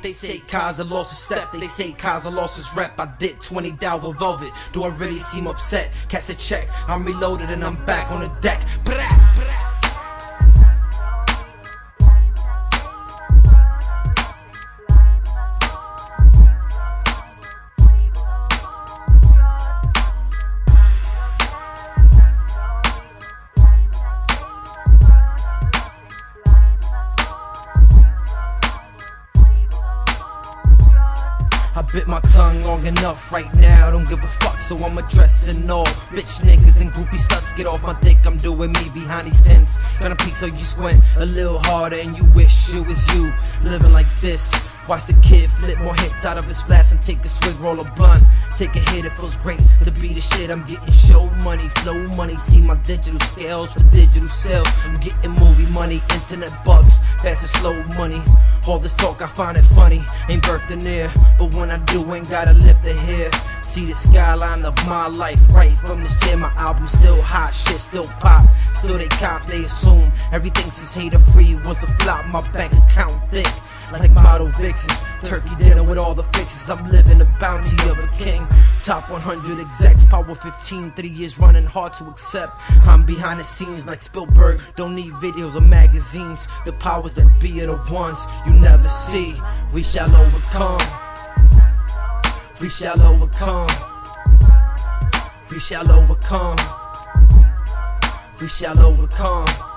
They say Kaiser lost his step, they say Kaiser lost his rep. I did 20 down with Velvet, do I really seem upset? Catch the check, I'm reloaded and I'm back on the deck. I bit my tongue long enough right now, don't give a fuck, so I'm addressing all bitch niggas and groupie sluts. Get off my dick, I'm doing me behind these tents. Gonna peek so you squint a little harder and you wish it was you living like this. Watch the kid flip more hits out of his flask and take a swig, roll a blunt. Take a hit, it feels great to be the shit. I'm getting show money, flow money. See my digital scales for digital sales. I'm getting movie money, internet bucks, fast and slow money. All this talk, I find it funny. Ain't birthed in there, but when I do, ain't gotta lift a hair. See the skyline of my life right from this jam. My album still hot, shit still pop. Still they cop, they assume everything since hater free was a flop. My bank account thick like model vixens, turkey dinner with all the fixes. I'm living the bounty of a king. Top 100 execs, power 15, 3 years running, hard to accept. I'm behind the scenes like Spielberg, don't need videos or magazines. The powers that be are the ones you never see. We shall overcome. We shall overcome. We shall overcome. We shall overcome.